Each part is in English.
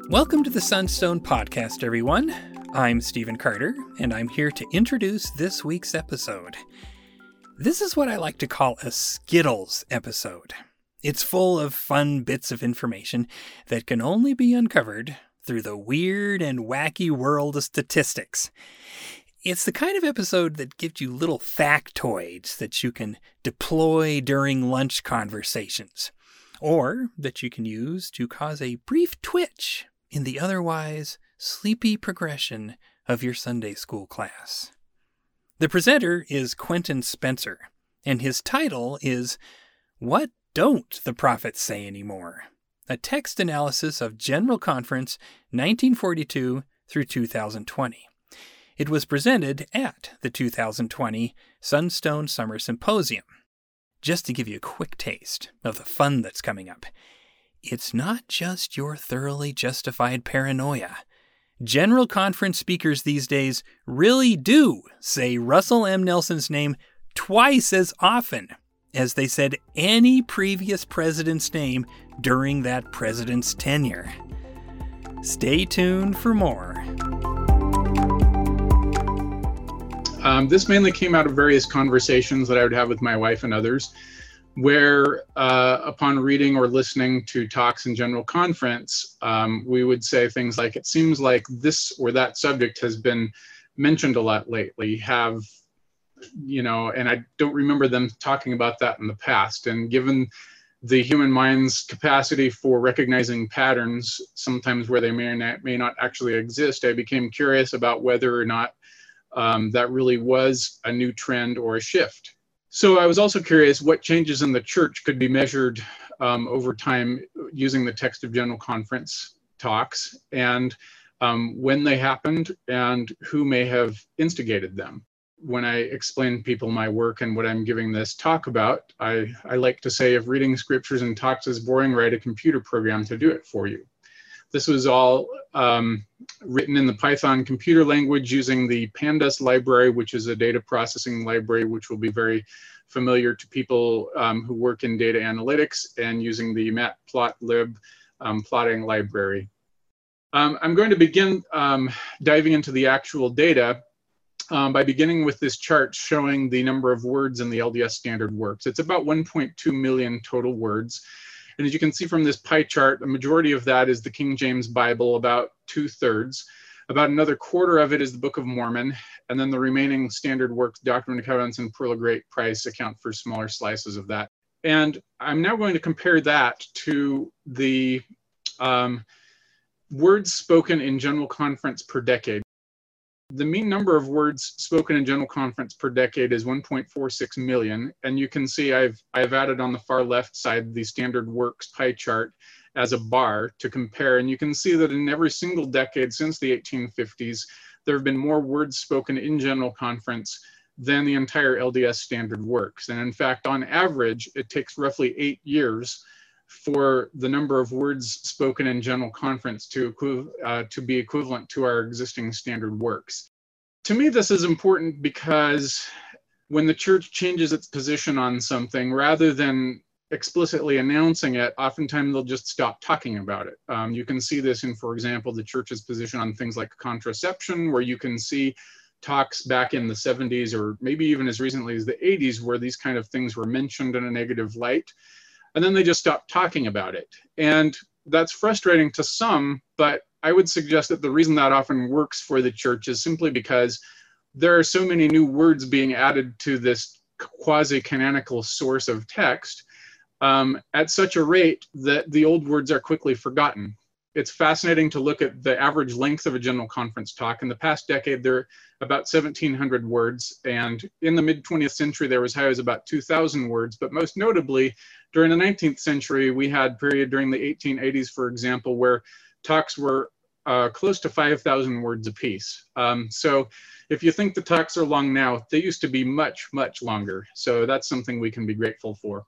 Welcome to the Sunstone Podcast, everyone. I'm Stephen Carter, and I'm here to introduce this week's episode. This is what I like to call a Skittles episode. It's full of fun bits of information that can only be uncovered through the weird and wacky world of statistics. It's the kind of episode that gives you little factoids that you can deploy during lunch conversations, or that you can use to cause a brief twitch in the otherwise sleepy progression of your Sunday school class. The presenter is Quentin Spencer, and his title is What Don't the Prophets Say Anymore? A text analysis of General Conference 1942 through 2020. It was presented at the 2020 Sunstone Summer Symposium. Just to give you a quick taste of the fun that's coming up, it's not just your thoroughly justified paranoia. General Conference speakers these days really do say Russell M. Nelson's name twice as often as they said any previous president's name during that president's tenure. Stay tuned for more. This mainly came out of various conversations that I would have with my wife and others, where upon reading or listening to talks in General Conference, we would say things like, it seems like this or that subject has been mentioned a lot lately, and I don't remember them talking about that in the past. And given the human mind's capacity for recognizing patterns, sometimes where they may not actually exist, I became curious about whether or not that really was a new trend or a shift. So I was also curious what changes in the church could be measured over time using the text of General Conference talks, and when they happened and who may have instigated them. When I explain to people my work and what I'm giving this talk about, I like to say, if reading scriptures and talks is boring, write a computer program to do it for you. This was all written in the Python computer language using the Pandas library, which is a data processing library, which will be very familiar to people who work in data analytics, and using the matplotlib plotting library. I'm going to begin diving into the actual data by beginning with this chart showing the number of words in the LDS Standard Works. It's about 1.2 million total words. And as you can see from this pie chart, the majority of that is the King James Bible, about 2/3. About another quarter of it is the Book of Mormon. And then the remaining standard works, Doctrine and Covenants and Pearl of Great Price, account for smaller slices of that. And I'm now going to compare that to the words spoken in General Conference per decade. The mean number of words spoken in General Conference per decade is 1.46 million. And you can see I've added on the far left side the standard works pie chart as a bar to compare. And you can see that in every single decade since the 1850s, there have been more words spoken in General Conference than the entire LDS Standard Works. And in fact, on average, it takes roughly 8 years for the number of words spoken in General Conference to be equivalent to our existing standard works. To me, this is important because when the church changes its position on something, rather than explicitly announcing it, oftentimes they'll just stop talking about it. You can see this in, for example, the church's position on things like contraception, where you can see talks back in the 70s or maybe even as recently as the 80s where these kind of things were mentioned in a negative light. And then they just stop talking about it. And that's frustrating to some, but I would suggest that the reason that often works for the church is simply because there are so many new words being added to this quasi-canonical source of text at such a rate that the old words are quickly forgotten. It's fascinating to look at the average length of a General Conference talk. In the past decade, there are about 1,700 words. And in the mid-20th century, there was high as about 2,000 words. But most notably, during the 19th century, we had a period during the 1880s, for example, where talks were close to 5,000 words apiece. So if you think the talks are long now, they used to be much, much longer. So that's something we can be grateful for.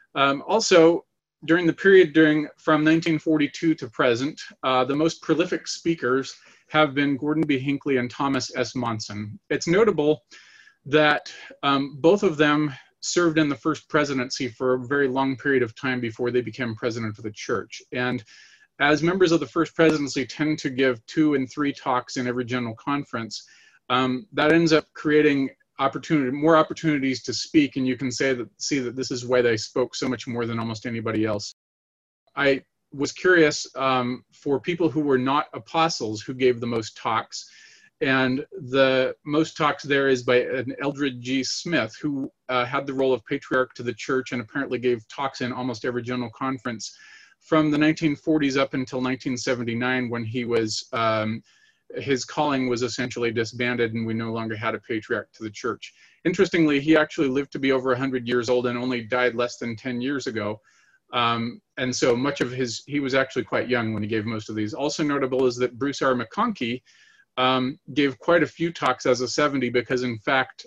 Also, during the period from 1942 to present, the most prolific speakers have been Gordon B. Hinckley and Thomas S. Monson. It's notable that both of them served in the first presidency for a very long period of time before they became president of the church. And as members of the First Presidency tend to give 2 and 3 talks in every general conference, that ends up creating more opportunities to speak, and you can see that this is why they spoke so much more than almost anybody else. I was curious for people who were not apostles who gave the most talks, and the most talks there is by an Eldred G. Smith, who had the role of patriarch to the church and apparently gave talks in almost every general conference from the 1940s up until 1979, when he was his calling was essentially disbanded and we no longer had a patriarch to the church. Interestingly, he actually lived to be over 100 years old and only died less than 10 years ago. And so much of he was actually quite young when he gave most of these. Also notable is that Bruce R. McConkie gave quite a few talks as a 70, because in fact,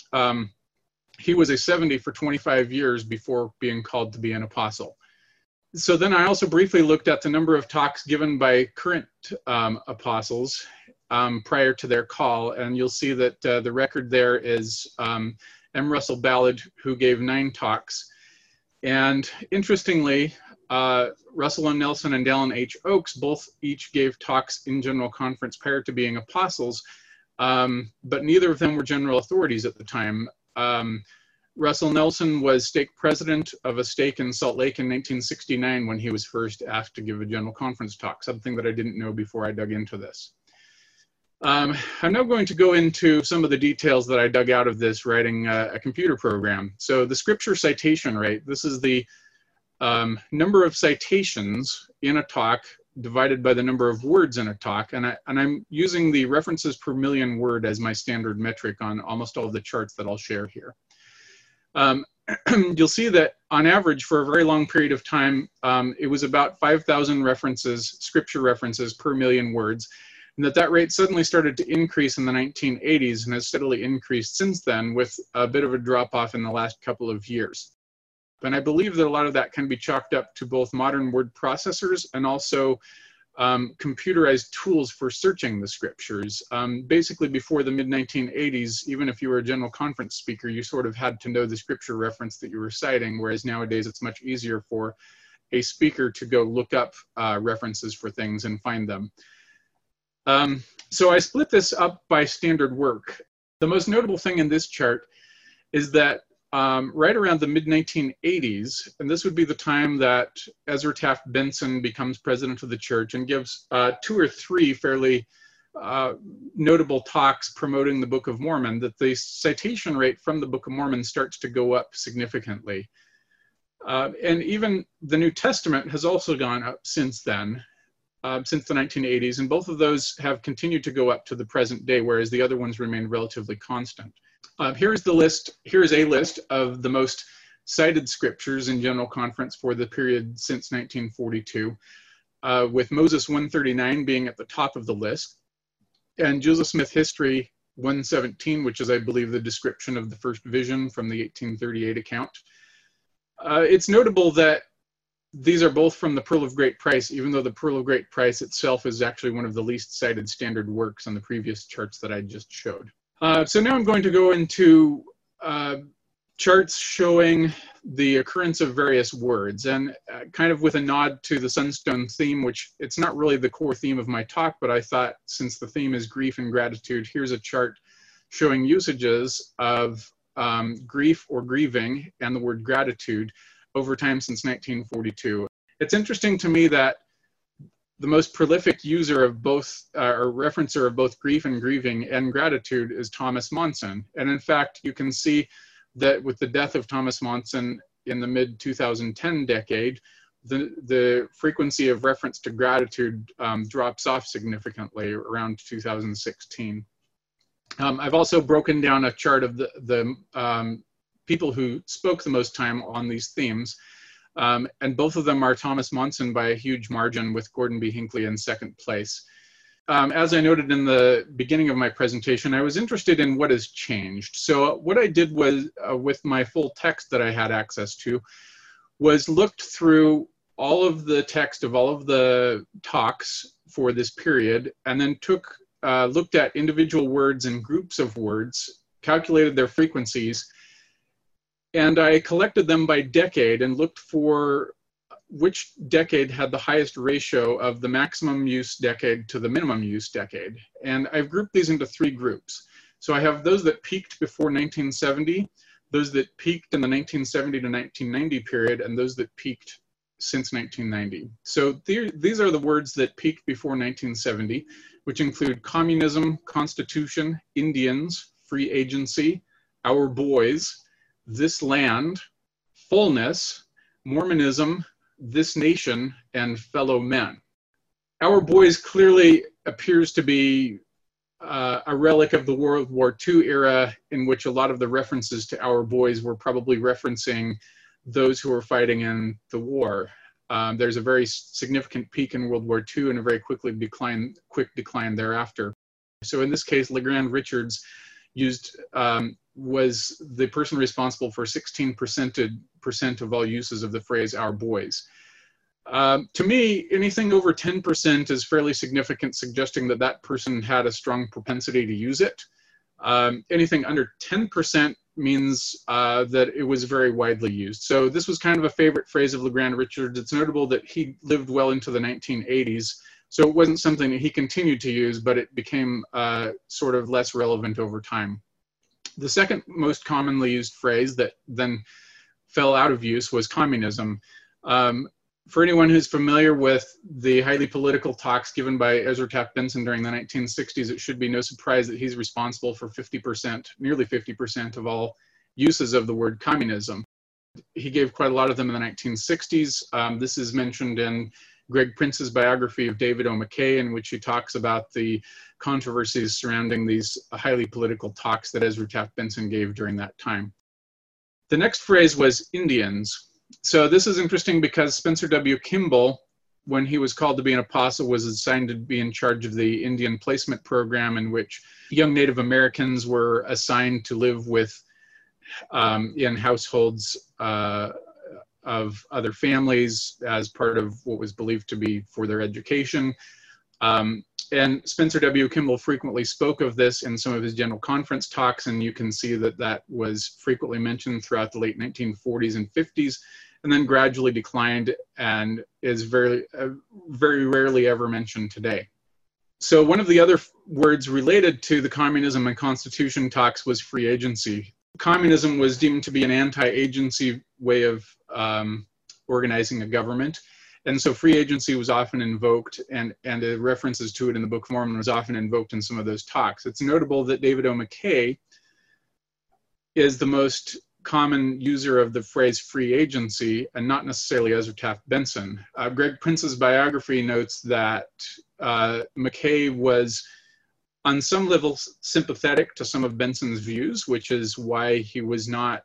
he was a 70 for 25 years before being called to be an apostle. So then I also briefly looked at the number of talks given by current apostles prior to their call, and you'll see that the record there is M. Russell Ballard, who gave 9 talks. And interestingly, Russell M. Nelson and Dallin H. Oakes each gave talks in general conference prior to being apostles, but neither of them were general authorities at the time. Russell Nelson was stake president of a stake in Salt Lake in 1969 when he was first asked to give a general conference talk, something that I didn't know before I dug into this. I'm now going to go into some of the details that I dug out of this writing a computer program. So the scripture citation rate, this is the number of citations in a talk divided by the number of words in a talk. And I'm using the references per million word as my standard metric on almost all of the charts that I'll share here. You'll see that on average for a very long period of time, it was about 5,000 references, scripture references per million words, and that rate suddenly started to increase in the 1980s and has steadily increased since then, with a bit of a drop off in the last couple of years. And I believe that a lot of that can be chalked up to both modern word processors and also computerized tools for searching the scriptures. Basically, before the mid-1980s, even if you were a general conference speaker, you sort of had to know the scripture reference that you were citing, whereas nowadays it's much easier for a speaker to go look up references for things and find them. So I split this up by standard work. The most notable thing in this chart is that right around the mid-1980s, and this would be the time that Ezra Taft Benson becomes president of the church and gives 2 or 3 fairly notable talks promoting the Book of Mormon, that the citation rate from the Book of Mormon starts to go up significantly. And even the New Testament has also gone up since then, since the 1980s, and both of those have continued to go up to the present day, whereas the other ones remain relatively constant. Here's a list of the most cited scriptures in general conference for the period since 1942, with Moses 139 being at the top of the list, and Joseph Smith History 117, which is, I believe, the description of the first vision from the 1838 account. It's notable that these are both from the Pearl of Great Price, even though the Pearl of Great Price itself is actually one of the least cited standard works on the previous charts that I just showed. So now I'm going to go into charts showing the occurrence of various words, and kind of with a nod to the Sunstone theme, which it's not really the core theme of my talk, but I thought since the theme is grief and gratitude, here's a chart showing usages of grief or grieving and the word gratitude over time since 1942. It's interesting to me that the most prolific user of both, or referencer of both grief and grieving and gratitude is Thomas Monson. And in fact, you can see that with the death of Thomas Monson in the mid-2010 decade, the frequency of reference to gratitude drops off significantly around 2016. I've also broken down a chart of the people who spoke the most time on these themes. And both of them are Thomas Monson by a huge margin, with Gordon B. Hinckley in second place. As I noted in the beginning of my presentation, I was interested in what has changed. So what I did was, with my full text that I had access to, was looked through all of the text of all of the talks for this period, and then looked at individual words and groups of words, calculated their frequencies, and I collected them by decade and looked for which decade had the highest ratio of the maximum use decade to the minimum use decade. And I've grouped these into three groups. So I have those that peaked before 1970, those that peaked in the 1970 to 1990 period, and those that peaked since 1990. So these are the words that peaked before 1970, which include communism, constitution, Indians, free agency, our boys, this land, fullness, Mormonism, this nation, and fellow men. Our boys clearly appears to be a relic of the World War II era, in which a lot of the references to our boys were probably referencing those who were fighting in the war. There's a very significant peak in World War II and a very quick decline thereafter. So in this case, LeGrand Richards was the person responsible for 16% of all uses of the phrase "our boys." To me, anything over 10% is fairly significant, suggesting that that person had a strong propensity to use it. Anything under 10% means that it was very widely used. So this was kind of a favorite phrase of LeGrand Richards. It's notable that he lived well into the 1980s, so it wasn't something that he continued to use, but it became sort of less relevant over time. The second most commonly used phrase that then fell out of use was communism. For anyone who's familiar with the highly political talks given by Ezra Taft Benson during the 1960s, it should be no surprise that he's responsible for 50%, nearly 50% of all uses of the word communism. He gave quite a lot of them in the 1960s. This is mentioned in Greg Prince's biography of David O. McKay, in which he talks about the controversies surrounding these highly political talks that Ezra Taft Benson gave during that time. The next phrase was Indians. So this is interesting because Spencer W. Kimball, when he was called to be an apostle, was assigned to be in charge of the Indian placement program, in which young Native Americans were assigned to live with in households of other families as part of what was believed to be for their education. And Spencer W. Kimball frequently spoke of this in some of his General Conference talks, and you can see that that was frequently mentioned throughout the late 1940s and 50s, and then gradually declined and is very rarely ever mentioned today. So one of the other words related to the communism and constitution talks was free agency. Communism was deemed to be an anti-agency way of organizing a government. And so free agency was often invoked, and the references to it in the Book of Mormon was often invoked in some of those talks. It's notable that David O. McKay is the most common user of the phrase free agency, and not necessarily Ezra Taft Benson. Greg Prince's biography notes that McKay was on some level sympathetic to some of Benson's views, which is why he was not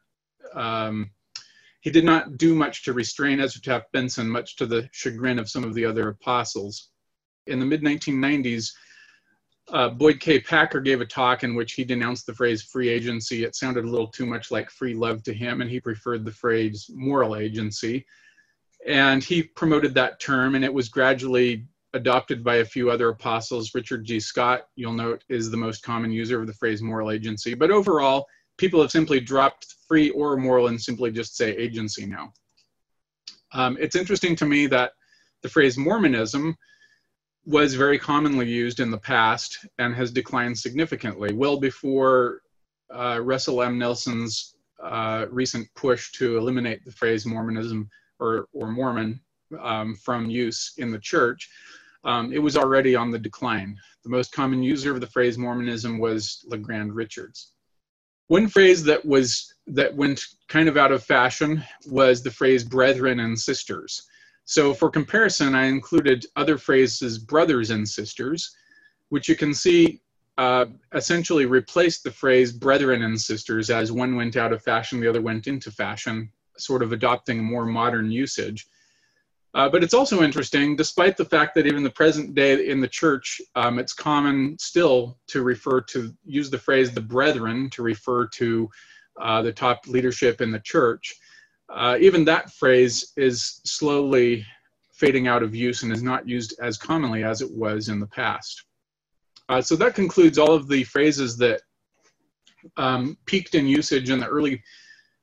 he did not do much to restrain Ezra Taft Benson, much to the chagrin of some of the other apostles. In the mid-1990s, Boyd K. Packer gave a talk in which he denounced the phrase free agency. It sounded a little too much like free love to him, and he preferred the phrase moral agency. And he promoted that term, and it was gradually adopted by a few other apostles. Richard G. Scott, you'll note, is the most common user of the phrase moral agency. But overall, people have simply dropped free or moral and simply just say agency now. It's interesting to me that the phrase Mormonism was very commonly used in the past and has declined significantly, well before Russell M. Nelson's recent push to eliminate the phrase Mormonism or Mormon from use in the church. It was already on the decline. The most common user of the phrase Mormonism was LeGrand Richards. One phrase that went kind of out of fashion was the phrase brethren and sisters. So for comparison, I included other phrases, brothers and sisters, which you can see essentially replaced the phrase brethren and sisters. As one went out of fashion, the other went into fashion, sort of adopting a more modern usage. But it's also interesting, despite the fact that even the present day in the church, it's common still to use the phrase the brethren to refer to the top leadership in the church. Even that phrase is slowly fading out of use and is not used as commonly as it was in the past. So that concludes all of the phrases that peaked in usage in the early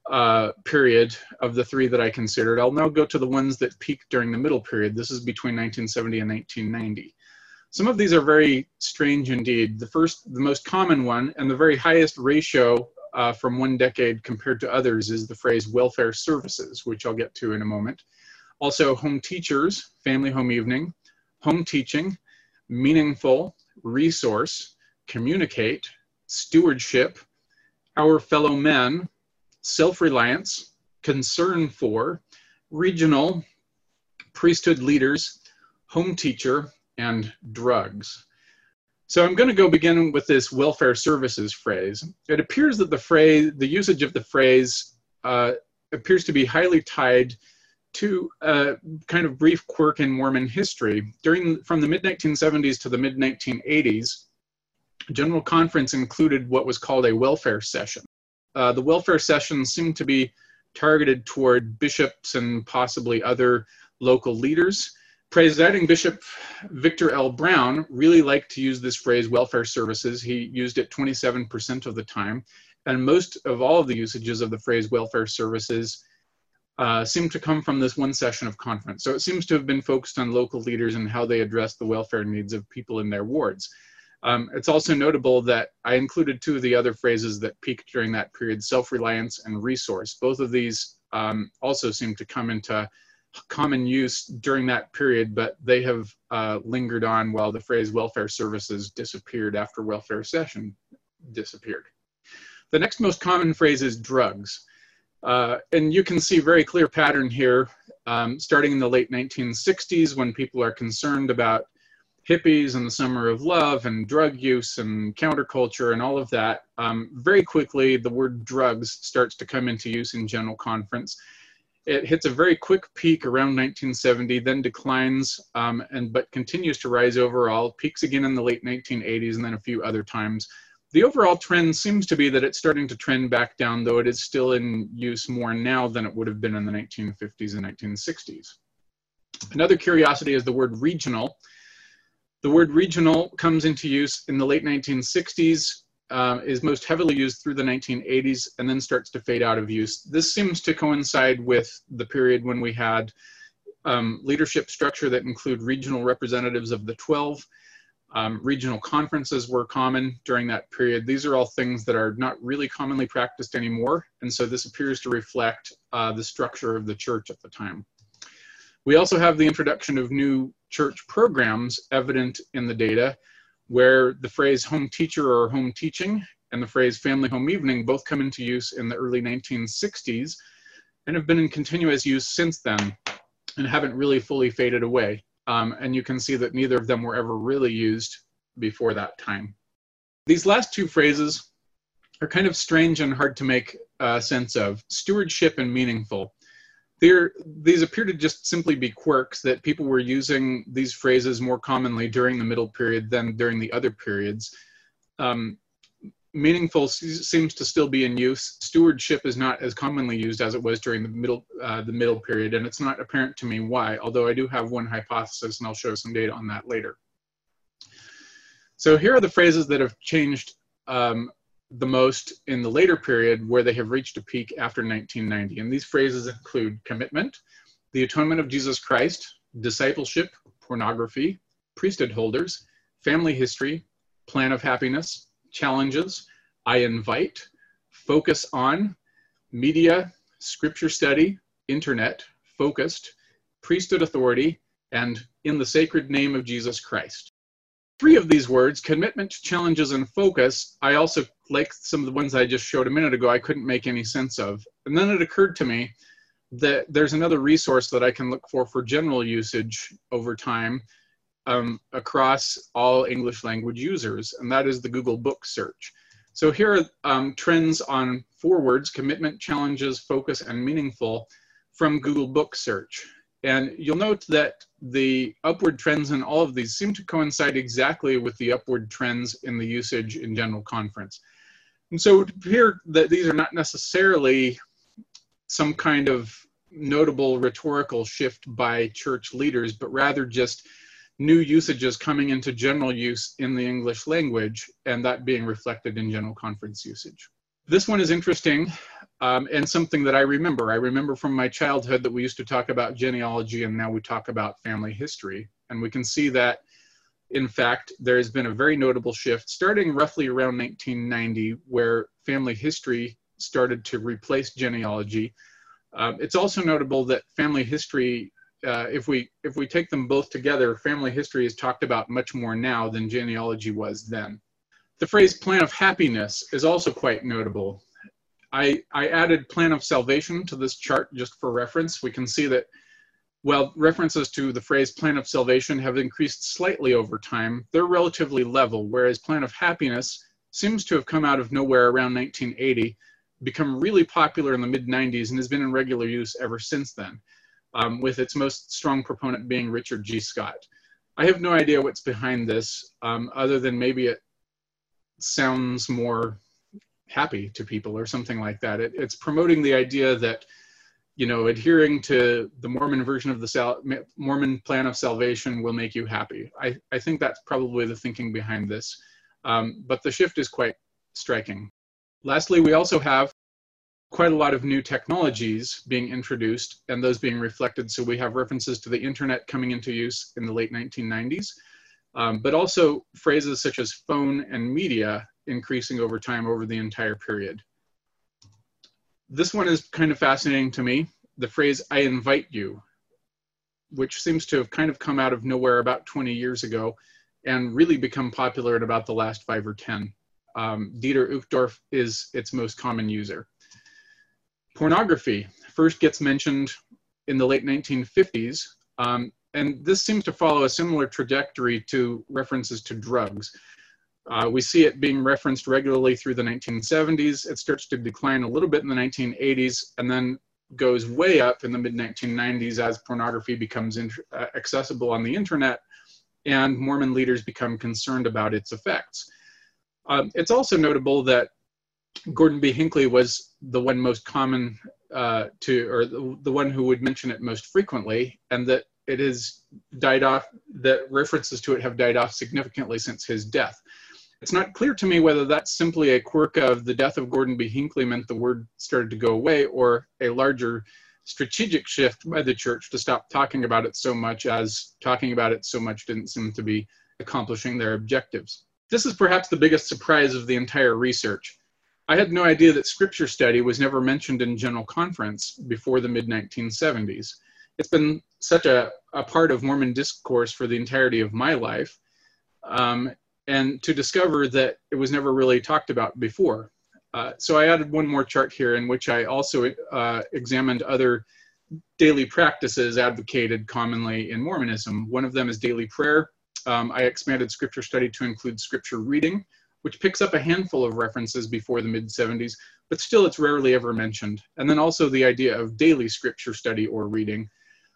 period of the three that I considered. I'll now go to the ones that peaked during the middle period. This is between 1970 and 1990. Some of these are very strange indeed. The most common one, and the very highest ratio from one decade compared to others, is the phrase welfare services, which I'll get to in a moment. Also, home teachers, family home evening, home teaching, meaningful, resource, communicate, stewardship, our fellow men, self-reliance, concern for, regional, priesthood leaders, home teacher, and drugs. So I'm going to begin with this welfare services phrase. It appears that the usage of the phrase appears to be highly tied to a kind of brief quirk in Mormon history. From the mid-1970s to the mid-1980s, General Conference included what was called a welfare session. The welfare sessions seemed to be targeted toward bishops and possibly other local leaders. Presiding Bishop Victor L. Brown really liked to use this phrase, welfare services. He used it 27% of the time, and most of all of the usages of the phrase welfare services seem to come from this one session of conference. So it seems to have been focused on local leaders and how they address the welfare needs of people in their wards. It's also notable that I included two of the other phrases that peaked during that period, self-reliance and resource. Both of these also seem to come into common use during that period, but they have lingered on while the phrase welfare services disappeared after welfare session disappeared. The next most common phrase is drugs. And you can see a very clear pattern here, starting in the late 1960s when people are concerned about hippies and the summer of love and drug use and counterculture and all of that. Very quickly, the word drugs starts to come into use in General Conference. It hits a very quick peak around 1970, then declines, but continues to rise overall, peaks again in the late 1980s and then a few other times. The overall trend seems to be that it's starting to trend back down, though it is still in use more now than it would have been in the 1950s and 1960s. Another curiosity is the word regional. The word regional comes into use in the late 1960s, is most heavily used through the 1980s, and then starts to fade out of use. This seems to coincide with the period when we had leadership structure that include regional representatives of the 12. Regional conferences were common during that period. These are all things that are not really commonly practiced anymore, and so this appears to reflect the structure of the church at the time. We also have the introduction of new church programs evident in the data, where the phrase home teacher or home teaching and the phrase family home evening both come into use in the early 1960s and have been in continuous use since then and haven't really fully faded away. And you can see that neither of them were ever really used before that time. These last two phrases are kind of strange and hard to make sense of. Stewardship and meaningful. These appear to just simply be quirks that people were using these phrases more commonly during the middle period than during the other periods. Meaningful seems to still be in use. Stewardship is not as commonly used as it was during the middle period, and it's not apparent to me why, although I do have one hypothesis, and I'll show some data on that later. So here are the phrases that have changed the most in the later period, where they have reached a peak after 1990. And these phrases include commitment, the atonement of Jesus Christ, discipleship, pornography, priesthood holders, family history, plan of happiness, challenges, I invite, focus on, media, scripture study, internet, focused, priesthood authority, and in the sacred name of Jesus Christ. Three of these words, commitment, challenges, and focus, I also, like some of the ones I just showed a minute ago, I couldn't make any sense of. And then it occurred to me that there's another resource that I can look for general usage over time across all English language users, and that is the Google Book search. So here are trends on 4 words, commitment, challenges, focus, and meaningful, from Google Book search. And you'll note that the upward trends in all of these seem to coincide exactly with the upward trends in the usage in General Conference. And so it would appear that these are not necessarily some kind of notable rhetorical shift by church leaders, but rather just new usages coming into general use in the English language, and that being reflected in General Conference usage. This one is interesting and something that I remember. I remember from my childhood that we used to talk about genealogy, and now we talk about family history. And we can see that, in fact, there has been a very notable shift starting roughly around 1990, where family history started to replace genealogy. It's also notable that family history, if we take them both together, family history is talked about much more now than genealogy was then. The phrase plan of happiness is also quite notable. I added plan of salvation to this chart just for reference. We can see that while references to the phrase plan of salvation have increased slightly over time, they're relatively level, whereas plan of happiness seems to have come out of nowhere around 1980, become really popular in the mid-90s, and has been in regular use ever since then, with its most strong proponent being Richard G. Scott. I have no idea what's behind this, other than maybe it sounds more happy to people or something like that. It's promoting the idea that, you know, adhering to the Mormon version of the Mormon plan of salvation will make you happy. I think that's probably the thinking behind this, but the shift is quite striking. Lastly, we also have quite a lot of new technologies being introduced and those being reflected. So we have references to the internet coming into use in the late 1990s. But also phrases such as phone and media increasing over time over the entire period. This one is kind of fascinating to me, the phrase, I invite you, which seems to have kind of come out of nowhere about 20 years ago and really become popular in about the last 5 or 10. Dieter Uchtdorf is its most common user. Pornography first gets mentioned in the late 1950s, and this seems to follow a similar trajectory to references to drugs. We see it being referenced regularly through the 1970s. It starts to decline a little bit in the 1980s, and then goes way up in the mid-1990s as pornography becomes accessible on the internet, and Mormon leaders become concerned about its effects. It's also notable that Gordon B. Hinckley was the one most common or the one who would mention it most frequently, and that it has died off, that references to it have died off significantly since his death. It's not clear to me whether that's simply a quirk of the death of Gordon B. Hinckley meant the word started to go away, or a larger strategic shift by the church to stop talking about it so much, as talking about it so much didn't seem to be accomplishing their objectives. This is perhaps the biggest surprise of the entire research. I had no idea that scripture study was never mentioned in General Conference before the mid-1970s. It's been such a part of Mormon discourse for the entirety of my life, and to discover that it was never really talked about before. So I added one more chart here in which I also examined other daily practices advocated commonly in Mormonism. One of them is daily prayer. I expanded scripture study to include scripture reading, which picks up a handful of references before the mid-70s, but still it's rarely ever mentioned. And then also the idea of daily scripture study or reading,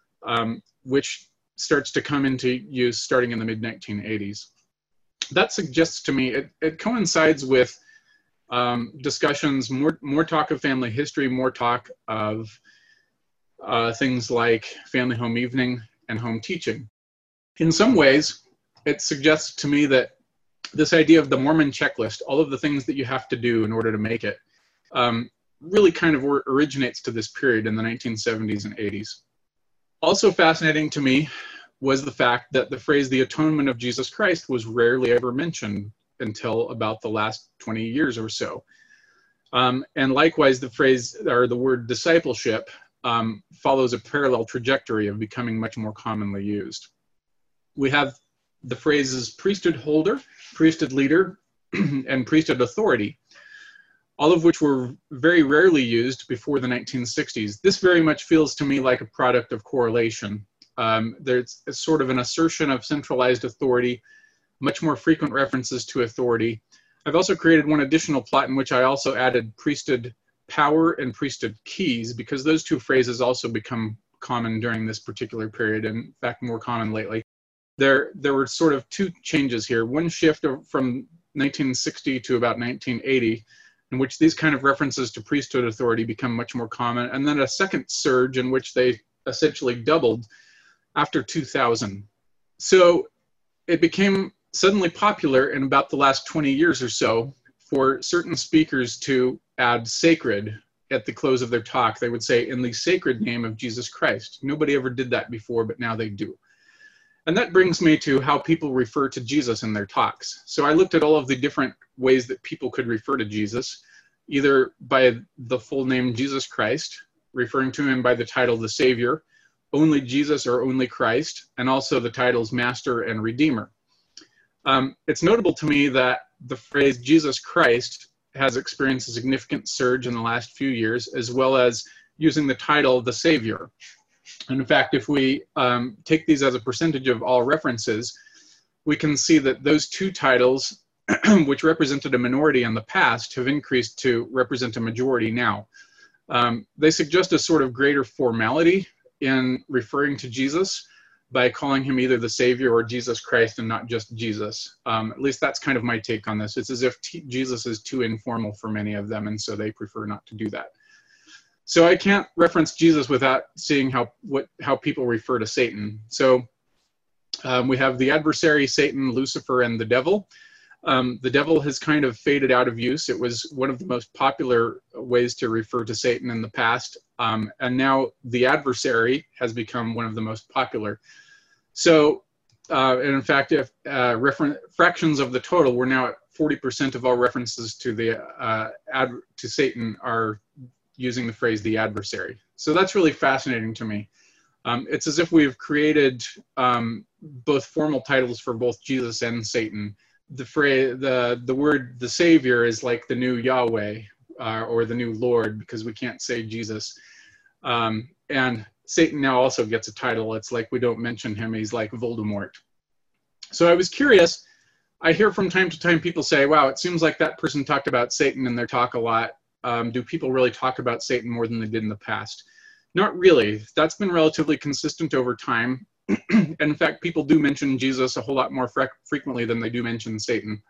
which starts to come into use starting in the mid-1980s. That suggests to me, it coincides with discussions, more talk of family history, more talk of things like family home evening and home teaching. In some ways, it suggests to me that this idea of the Mormon checklist, all of the things that you have to do in order to make it, really kind of originates to this period in the 1970s and 80s. Also fascinating to me was the fact that the phrase, the atonement of Jesus Christ, was rarely ever mentioned until about the last 20 years or so. And likewise, the phrase, or the word discipleship, follows a parallel trajectory of becoming much more commonly used. We have the phrases priesthood holder, priesthood leader, and priesthood authority, all of which were very rarely used before the 1960s. This very much feels to me like a product of correlation. There's sort of an assertion of centralized authority, much more frequent references to authority. I've also created one additional plot in which I also added priesthood power and priesthood keys, because those two phrases also become common during this particular period, and in fact more common lately. There were sort of two changes here. One shift from 1960 to about 1980, in which these kind of references to priesthood authority become much more common, and then a second surge in which they essentially doubled after 2000. So it became suddenly popular in about the last 20 years or so for certain speakers to add sacred at the close of their talk. They would say, in the sacred name of Jesus Christ. Nobody ever did that before, but now they do. And that brings me to how people refer to Jesus in their talks. So I looked at all of the different ways that people could refer to Jesus, either by the full name Jesus Christ, referring to him by the title the Savior, only Jesus or only Christ, and also the titles Master and Redeemer. It's notable to me that the phrase Jesus Christ has experienced a significant surge in the last few years, as well as using the title the Savior. And in fact, if we take these as a percentage of all references, we can see that those two titles, which represented a minority in the past, have increased to represent a majority now. They suggest a sort of greater formality in referring to Jesus by calling him either the Savior or Jesus Christ and not just Jesus. At least that's kind of my take on this. It's as if Jesus is too informal for many of them, and so they prefer not to do that. So I can't reference Jesus without seeing how people refer to Satan. So we have the adversary, Satan, Lucifer, and the devil. The devil has kind of faded out of use. It was one of the most popular ways to refer to Satan in the past. And now the adversary has become one of the most popular. So, and in fact, if fractions of the total, we're now at 40% of all references to to Satan are using the phrase the adversary. So that's really fascinating to me. It's as if we've created both formal titles for both Jesus and Satan. The word the Savior is like the new Yahweh or the new Lord, because we can't say Jesus. And Satan now also gets a title. It's like we don't mention him. He's like Voldemort. So I was curious. I hear from time to time people say, wow, it seems like that person talked about Satan in their talk a lot. Do people really talk about Satan more than they did in the past? Not really. That's been relatively consistent over time. And in fact, people do mention Jesus a whole lot more frequently than they do mention Satan.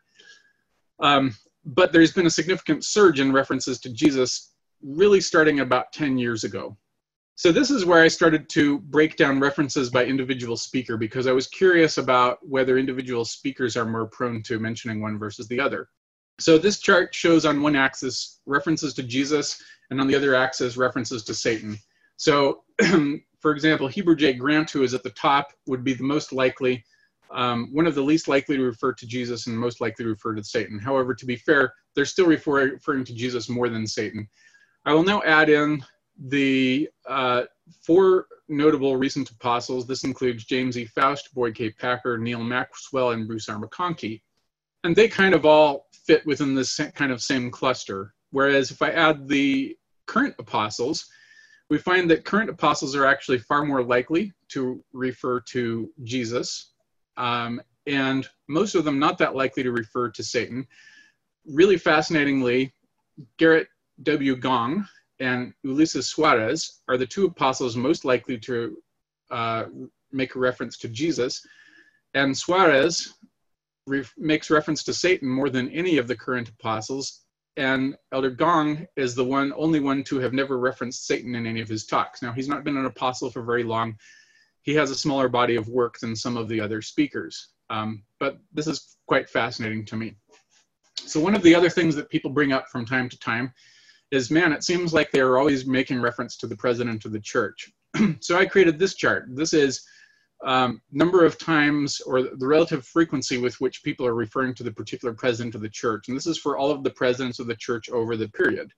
But there's been a significant surge in references to Jesus really starting about 10 years ago. So this is where I started to break down references by individual speaker, because I was curious about whether individual speakers are more prone to mentioning one versus the other. So this chart shows on one axis references to Jesus, and on the other axis references to Satan. So for example, Heber J. Grant, who is at the top, would be the most likely, one of the least likely to refer to Jesus and most likely to refer to Satan. However, to be fair, they're still referring to Jesus more than Satan. I will now add in the 4 notable recent apostles. This includes James E. Faust, Boyd K. Packer, Neil Maxwell, and Bruce R. McConkie. And they kind of all fit within this kind of same cluster. Whereas if I add the current apostles, we find that current apostles are actually far more likely to refer to Jesus, and most of them not that likely to refer to Satan. Really fascinatingly, Garrett W. Gong and Ulises Suarez are the 2 apostles most likely to make a reference to Jesus, and Suarez makes reference to Satan more than any of the current apostles, and Elder Gong is the only one to have never referenced Satan in any of his talks. Now, he's not been an apostle for very long. He has a smaller body of work than some of the other speakers, but this is quite fascinating to me. So one of the other things that people bring up from time to time is, man, it seems like they're always making reference to the president of the church. So I created this chart. This is number of times, or the relative frequency with which people are referring to the particular president of the church. And this is for all of the presidents of the church over the period.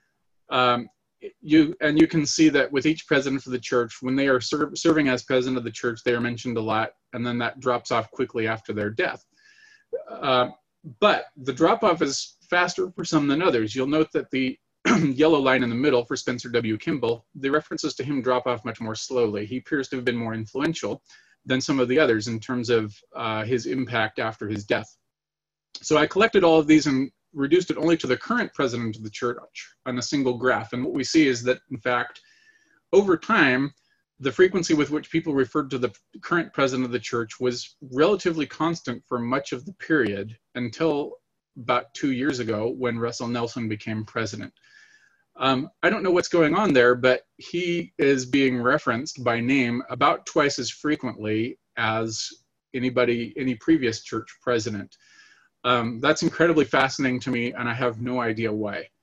You can see that with each president of the church, when they are serving as president of the church, they are mentioned a lot, and then that drops off quickly after their death. But the drop-off is faster for some than others. You'll note that the yellow line in the middle for Spencer W. Kimball, the references to him drop off much more slowly. He appears to have been more influential than some of the others in terms of his impact after his death. So I collected all of these and reduced it only to the current president of the church on a single graph. And what we see is that, in fact, over time, the frequency with which people referred to the current president of the church was relatively constant for much of the period until about 2 years ago when Russell Nelson became president. I don't know what's going on there, but he is being referenced by name about twice as frequently as any previous church president. That's incredibly fascinating to me, and I have no idea why.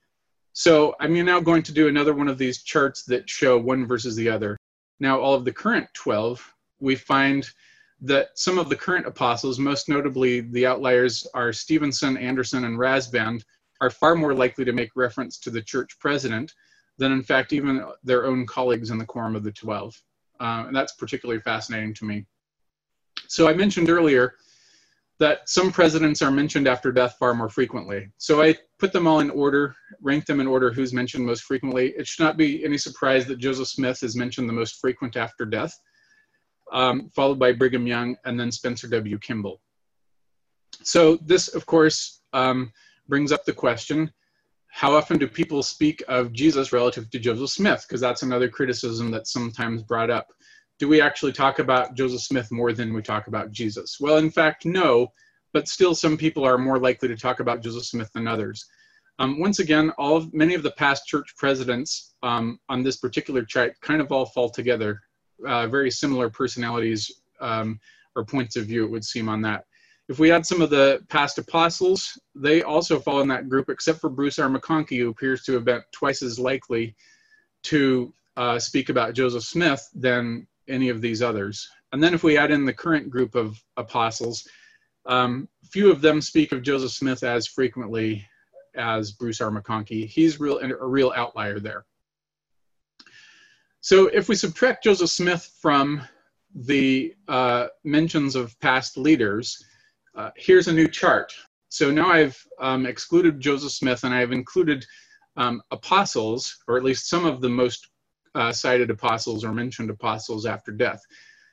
So I'm now going to do another one of these charts that show one versus the other. Now, all of the current 12, we find that some of the current apostles, most notably the outliers are Stevenson, Anderson, and Rasband, are far more likely to make reference to the church president than, in fact, even their own colleagues in the Quorum of the 12. And that's particularly fascinating to me. So I mentioned earlier that some presidents are mentioned after death far more frequently. So I put them all in order, ranked them in order who's mentioned most frequently. It should not be any surprise that Joseph Smith is mentioned the most frequent after death, followed by Brigham Young, and then Spencer W. Kimball. So this, of course, brings up the question, how often do people speak of Jesus relative to Joseph Smith? Because that's another criticism that's sometimes brought up. Do we actually talk about Joseph Smith more than we talk about Jesus? Well, in fact, no, but still some people are more likely to talk about Joseph Smith than others. Once again, many of the past church presidents on this particular chart kind of all fall together. Very similar personalities or points of view, it would seem, on that. If we add some of the past apostles, they also fall in that group, except for Bruce R. McConkie, who appears to have been twice as likely to speak about Joseph Smith than any of these others. And then if we add in the current group of apostles, few of them speak of Joseph Smith as frequently as Bruce R. McConkie. He's a real outlier there. So if we subtract Joseph Smith from the mentions of past leaders, here's a new chart. So now I've excluded Joseph Smith, and I've included apostles, or at least some of the most cited apostles or mentioned apostles after death.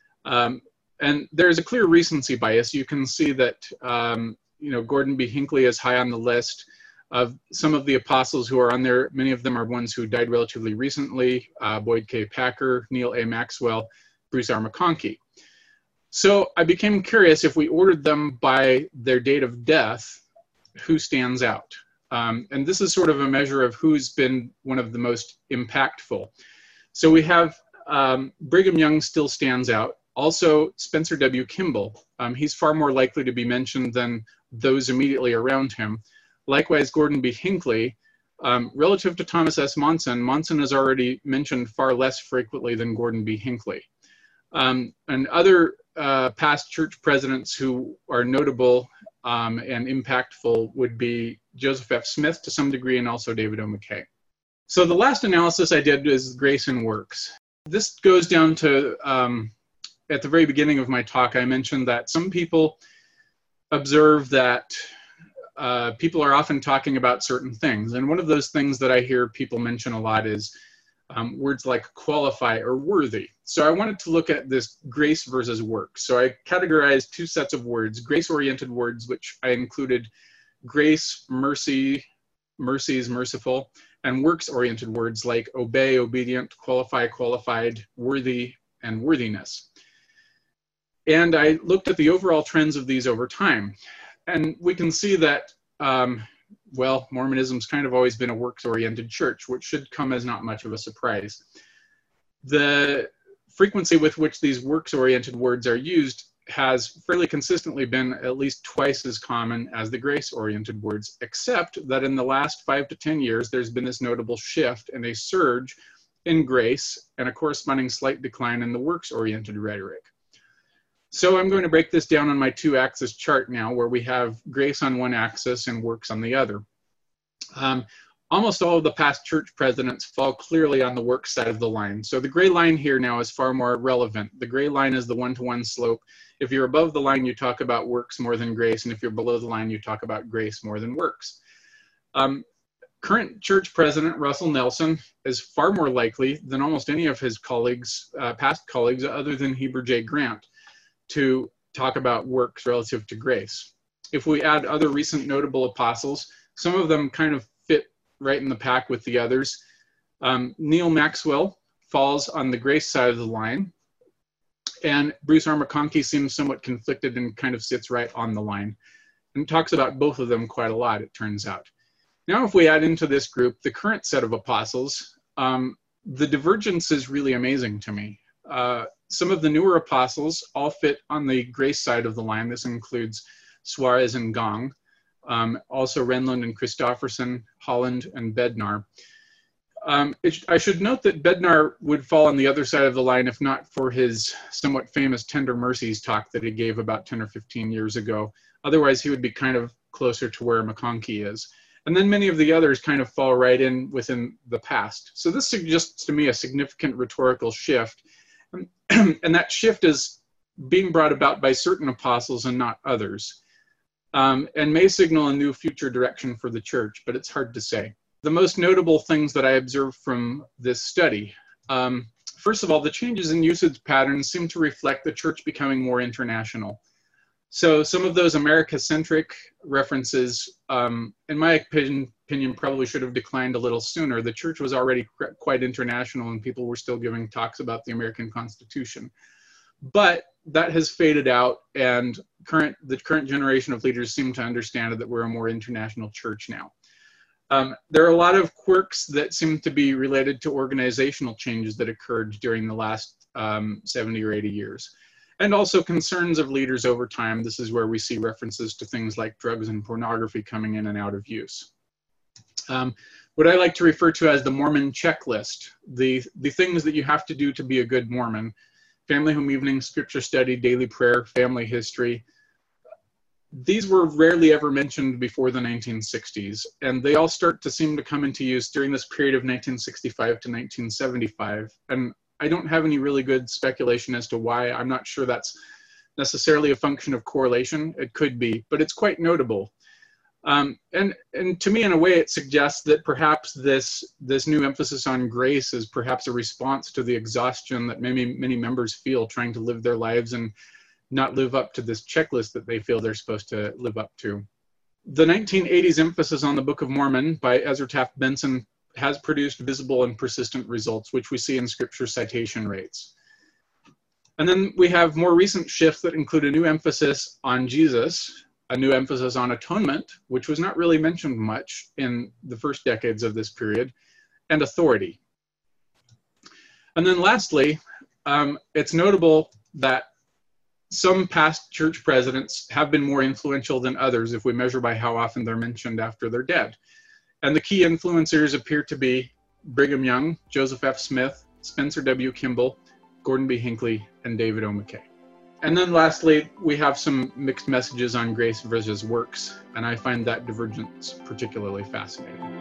And there's a clear recency bias. You can see that Gordon B. Hinckley is high on the list of some of the apostles who are on there. Many of them are ones who died relatively recently: Boyd K. Packer, Neal A. Maxwell, Bruce R. McConkie. So I became curious, if we ordered them by their date of death, who stands out? And this is sort of a measure of who's been one of the most impactful. So we have Brigham Young still stands out. Also, Spencer W. Kimball. He's far more likely to be mentioned than those immediately around him. Likewise, Gordon B. Hinckley. Relative to Thomas S. Monson, Monson is already mentioned far less frequently than Gordon B. Hinckley. And other past church presidents who are notable and impactful would be Joseph F. Smith to some degree, and also David O. McKay. So the last analysis I did is grace and works. This goes down to, at the very beginning of my talk, I mentioned that some people observe that people are often talking about certain things. And one of those things that I hear people mention a lot is words like qualify or worthy. So I wanted to look at this grace versus works. So I categorized two sets of words: grace-oriented words, which I included grace, mercy, mercy is merciful, and works-oriented words like obey, obedient, qualify, qualified, worthy, and worthiness. And I looked at the overall trends of these over time. And we can see that, well, Mormonism's kind of always been a works-oriented church, which should come as not much of a surprise. The frequency with which these works-oriented words are used has fairly consistently been at least twice as common as the grace-oriented words, except that in the last 5 to 10 years, there's been this notable shift and a surge in grace and a corresponding slight decline in the works-oriented rhetoric. So I'm going to break this down on my two-axis chart now, where we have grace on one axis and works on the other. Almost all of the past church presidents fall clearly on the works side of the line. So the gray line here now is far more relevant. The gray line is the one-to-one slope. If you're above the line, you talk about works more than grace, and if you're below the line, you talk about grace more than works. Current church president Russell Nelson is far more likely than almost any of his colleagues, past colleagues, other than Heber J. Grant, to talk about works relative to grace. If we add other recent notable apostles, some of them kind of fit right in the pack with the others. Neal Maxwell falls on the grace side of the line, and Bruce R. McConkie seems somewhat conflicted and kind of sits right on the line, and talks about both of them quite a lot, it turns out. Now, if we add into this group the current set of apostles, the divergence is really amazing to me. Some of the newer apostles all fit on the grace side of the line. This includes Suarez and Gong. Also Renlund and Christofferson, Holland, and Bednar. I should note that Bednar would fall on the other side of the line if not for his somewhat famous Tender Mercies talk that he gave about 10 or 15 years ago. Otherwise, he would be kind of closer to where McConkie is. And then many of the others kind of fall right in within the past. So this suggests to me a significant rhetorical shift. And that shift is being brought about by certain apostles and not others, and may signal a new future direction for the church, but it's hard to say. The most notable things that I observed from this study. First of all, the changes in usage patterns seem to reflect the church becoming more international. So some of those America-centric references, in my opinion, probably should have declined a little sooner. The church was already quite international and people were still giving talks about the American Constitution. But that has faded out, and the current generation of leaders seem to understand that we're a more international church now. There are a lot of quirks that seem to be related to organizational changes that occurred during the last 70 or 80 years. And also concerns of leaders over time. This is where we see references to things like drugs and pornography coming in and out of use. What I like to refer to as the Mormon checklist, the things that you have to do to be a good Mormon: family home evening, scripture study, daily prayer, family history. These were rarely ever mentioned before the 1960s, and they all start to seem to come into use during this period of 1965 to 1975. And I don't have any really good speculation as to why. I'm not sure that's necessarily a function of correlation. It could be, but it's quite notable. And to me, in a way, it suggests that perhaps this new emphasis on grace is perhaps a response to the exhaustion that many members feel trying to live their lives and not live up to this checklist that they feel they're supposed to live up to. The 1980s emphasis on the Book of Mormon by Ezra Taft Benson has produced visible and persistent results, which we see in scripture citation rates. And then we have more recent shifts that include a new emphasis on Jesus, a new emphasis on atonement, which was not really mentioned much in the first decades of this period, and authority. And then lastly, it's notable that some past church presidents have been more influential than others if we measure by how often they're mentioned after they're dead. And the key influencers appear to be Brigham Young, Joseph F. Smith, Spencer W. Kimball, Gordon B. Hinckley, and David O. McKay. And then lastly, we have some mixed messages on grace versus works, and I find that divergence particularly fascinating.